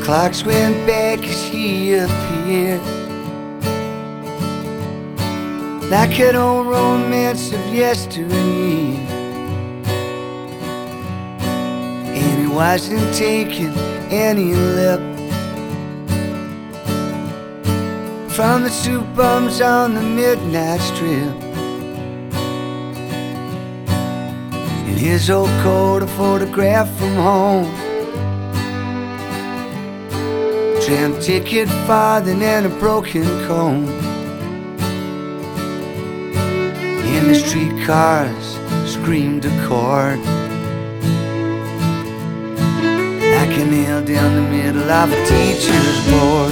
Clocks went back as he appeared, like an old romance of yesteryear. And he wasn't taking any lip from the soup bums on the midnight strip. In his old coat, a photograph from home, tram ticket farthing and a broken comb. And the streetcars screamed a chord, like a nail down the middle of a teacher's board.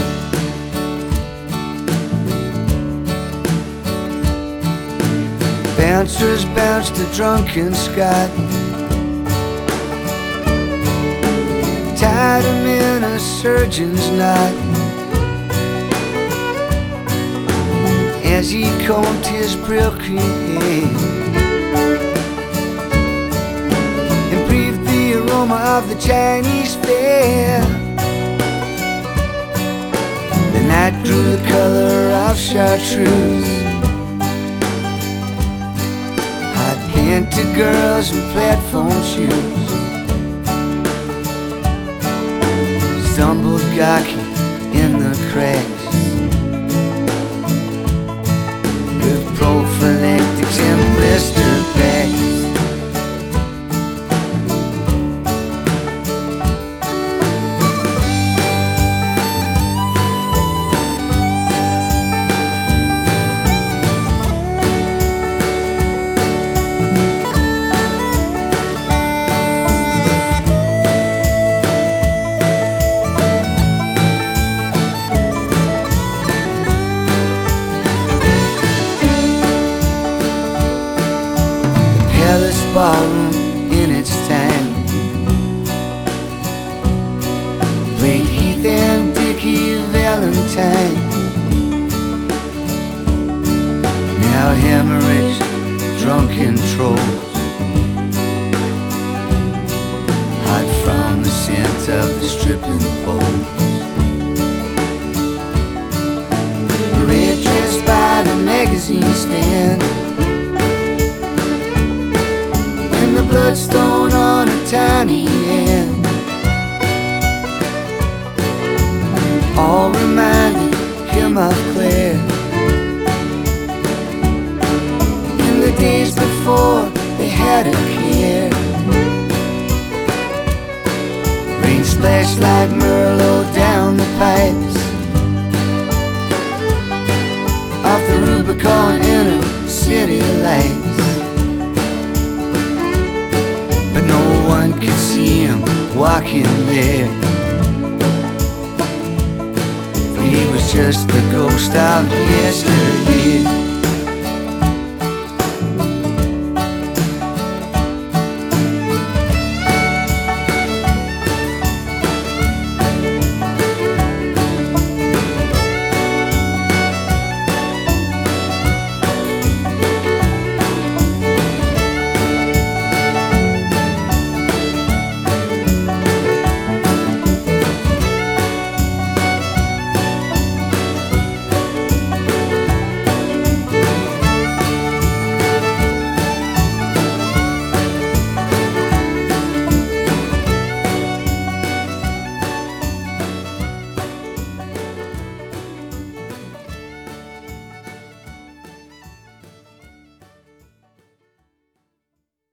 Bouncers bounced a drunken Scot, tied him in a surgeon's knot, as he combed his broken head and breathed the aroma of the Chinese fair. The night grew the color of chartreuse, hot-painted girls in platform shoes stumbled gawky in the cracks with prophylactics and blister packs. Ballroom in its time played Heath and Dickie Valentine. Now hemorrhaged drunken trolls, hot from the scent of the stripping poles, red dressed by the magazine stand, the bloodstone on a tiny hand, all reminded him of Claire in the days before they had a care. Rain splashed like Merlot down the pipes off the Rubicon inner city lights, but no one could see him walking there, for he was just the ghost of yesterday.